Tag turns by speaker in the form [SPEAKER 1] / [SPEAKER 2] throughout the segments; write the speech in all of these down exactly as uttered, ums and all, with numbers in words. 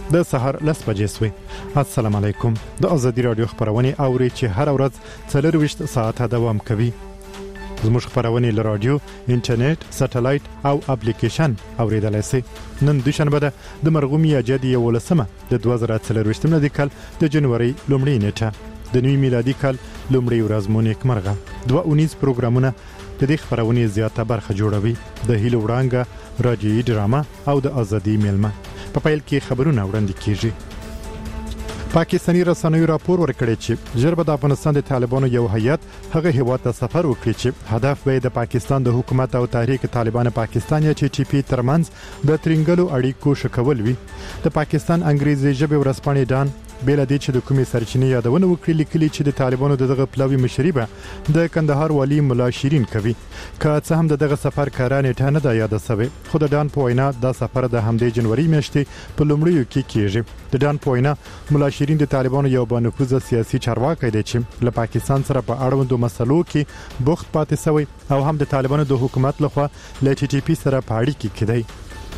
[SPEAKER 1] د سهار لس بجې سوې. السلام علیکم. د آزادي رادیو خبرونه اوري چې هر ورځ څلور ویشت ساعته دوام کوي. زموږ خبرونه له رادیو، انټرنیټ، سټلایټ او اپلیکیشن اوریدلای شئ. نن دوشنبه ده د مرغومي اجدي ولسمه د دوه زره څلور میلادي کال د جنوري لومړۍ نیټه د نوي میلادي کال لومړۍ ورځ مو نیکمرغه. دوه اونیز پروګرامونه د دې خبرونه زیاته برخه جوړوي. د هیلو وړانګه، رادیوي ډرامه او د ازادي میلمه. په پیل کې خبرونه وړاندې کیږي. پاکستاني رسنیو راپور ورکړی چې ژر به د افغانستان د طالبانو یو هیئت هغه هیواد ته سفر وکړي چې هدف به د پاکستان د حکومت او تحریک طالبان پاکستان یا ټي ټي پی ترمنځ د ترنګلو اړیکو شکول وي. د پاکستان انګریزي ژبې ورځپاڼې ډان بل دې چې د کومې سرچینې یادونه وکړي لیکلي چې د طالبانو دغه پلاوی مشري به د کندهار والی مولا شیرین کوي. که څه هم دغه سفر کارانه ټانه نه ده یاده شوی، خو د ډان په وینا دا سفر د همدې جنوري میاشتې په لومړیو کې کیږي. د ډان په وینا مولا شیرین د طالبانو یو بانفوذ سیاسي چارواکي دی چې له پاکستان سره په اړوندو مسلو کې بوخت پاتې شوی او هم د طالبانو د حکومت لخوا له ټي ټي پی سره په اړیکه کې دی.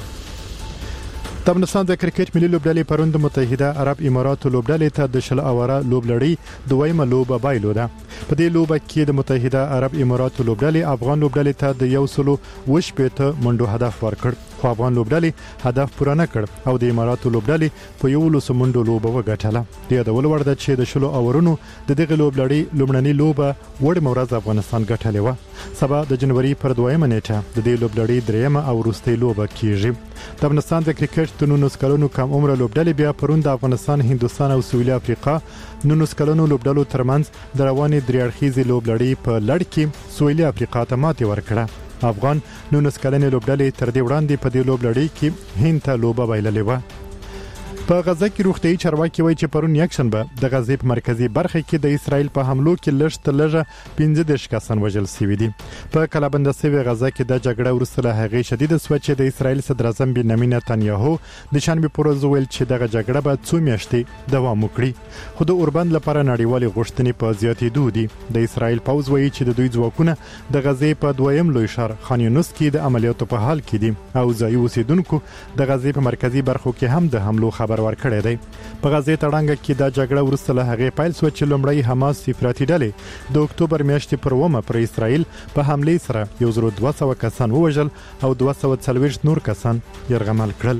[SPEAKER 1] د افغانستان د کرکټ ملي لوبډلې پروند متحده عرب امارات لوبډلې ته د شل اوره لوبلړۍ دویمه لوبه بایلوده. په دې لوبه کې د متحده عرب امارات لوبډلې افغان لوبډلې ته د یو سلو وش پېته منډو هدف ورکړ، خو افغان لوبډلې هدف پوره نه کړ او د امارات لوبډلې په یو لسو منډو لوبه وګټله. د یادول وړ ده چې د شلو اورونو د دغه لوبلړۍ لومړنۍ لوبه وړ مورز افغانستان ګټلې و. سبا د جنوري پر دویمه نیټه د دې لوبلړۍ دریمه او وروستۍ لوبه کیږي. د افغانستان د کرکټ د نولس کلونو کم عمر لوبډلې بیا پرون د افغانستان، هندوستان او سویلي افریقا نولس کلونو لوبډلو ترمنځ د روانې درې اړخیزې لوبلړۍ په لړ کې سویلي افریقا ته ماتې ورکړه. افغان نولس کلنې لوبډلې تر دې وړاندې په دې لوبلړۍ کې هند ته لوبه بایللې و. په غزه کې روغتيایي چارواکي وایي چې پرون یکشنبه د غزې په مرکزی برخه کې د اسرایل په حملو کې لږ تر لږه پنځه دېرش کسان وژل شوي دي. په کلابند سوي غزه کې د جګړې وروسته له هغې شدید سوه چې د اسرایل صدر اعظم بنیامین نتنیاهو د شنبه پر ورځ ویل چې دغه جګړه به څو میاشتې دوام وکړي، خو د اوربند لپاره نړیوالې غوښتنې په زیاتېدو دي. د اسرایل پوځ وایي چې د دوی ځواکونه د غزې په دویم لوی ښار خان یونس کې د عملیاتو په حال کې دي او ځایي اوسیدونکو د غزې په مرکزی برخو کې هم د حملو خبر ورکړی دی. په غزې تړانګه کې دا جګړه وروسته له هغې پیل شوه چې لومړی حماس افراطي ډلې د اکتوبر میاشتې پر اوومه پر اسرائیل په حملې سره یو زر دوه سوه کسان ووژل او دوه سوه څلوېښت نور کسان یرغمل کړل.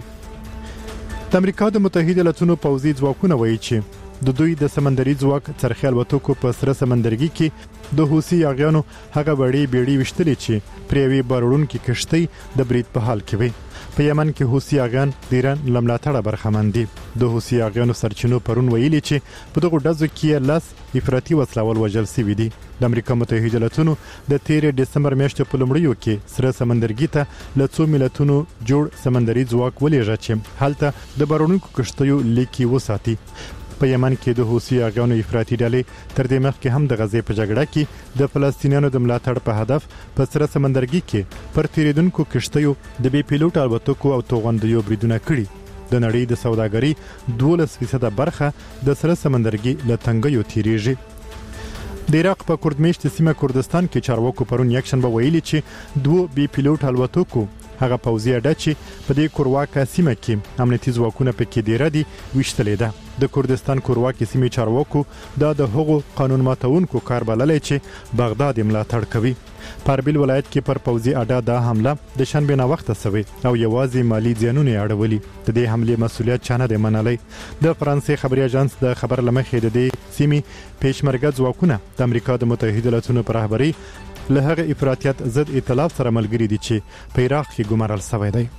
[SPEAKER 1] د امریکا د متحده ایالاتونو پوځي ځواکونه وایي چې د دوی د سمندري ځواک څرخي الوتکو په سره سمندرګي کې د حوثي یاغیانو هغه وړې بیړۍ وشتلې چې پر یوې بارونکې کشتۍ د برید په حال کې وي. په یمن کې حوثي یاغیان د ایران له ملاتړه برخمن دي. د حوثي یاغیانو سرچینو پرون ویلي چې په دغه ډزو کې لس افراطي وسلوال وژل شوي دي. د امریکا متحده ایالاتونو د تیر دسمبر میاشتې په لومړیو کې سره سمندرګي ته له څو ملتونو جوړ سمندري ځواک ولېږه چې هلته د بارونکو کشتیو لیکي وساتي. په یمن کې د حوثي یاغیانو افراطي ډلې تر دې مخکې هم د غزې په جګړه کې د فلسطینیانو د ملاتړ په هدف په سره سمندرګي کې پر تیریدونکو کشتیو د بي پیلوټ الوتکو او توغندیو بریدونه کړي. د نړۍ د سوداګرۍ دولس فیصده برخه د سره سمندرګي له تنګیو تیریږي. د عراق په کردمیشت سیمه کردستان کې چارواکو پرون یکشنبه ویلي چې دوه بي پیلوټ الوتکو هغه پوځي اډه چې په دې کورواکه سیمه کې امنیتي ځواکونه پکې ډیره دي وشتلې ده. د کردستان کورواکه سیمه چارواکو دا د هغو قانون ماتونکو کار بللې چې بغداد ملاتړ کوي. په اربیل ولایت کې پر پوځي اډه دا حمله د شنبه نه وخت شوی او یوازې مالی زیانونه اړولي. د دې حمله مسؤلیت چانه د منلې. د فرانسې خبري اژانس د خبر لمخې د دې سیمه پېشمرګه ځواکونه د امریکا د متحده ایالاتونو په رهبرۍ له هغه افراطیت ضد ائتلاف سره ملګری دي چې په عراق کې ګمارل شوی دی.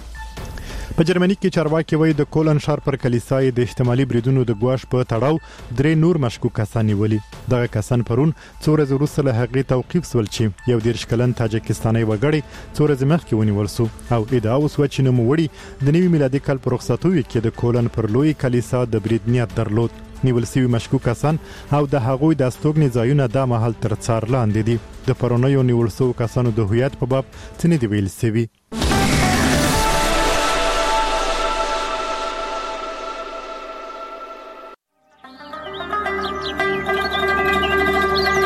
[SPEAKER 1] په جرمني کې چارواکي وایي د کولن ښار پر کلیسای د احتمالي بریدونو د ګواښ په تړاو درې نور مشکوک کسان نیولي. دغه کسان پرون څو ورځې وروسته له هغې توقیف شول چې یو دېرش کلن تاجکستاني وګړی څو ورځې مخکې ونیول شو او ادعا وشوه چې نوموړي د نوي میلادي کال په رخصتیو کې د کولن پر لوی کلیسا د برید نیت درلود. نیول شوي مشکوک کسان او د هغوی د استوګنې ځایونه دا مهال تر څار لاندې دي. د پرونیو نیول شوو کسانو د هویت په باب څه نه دی ویل شوي.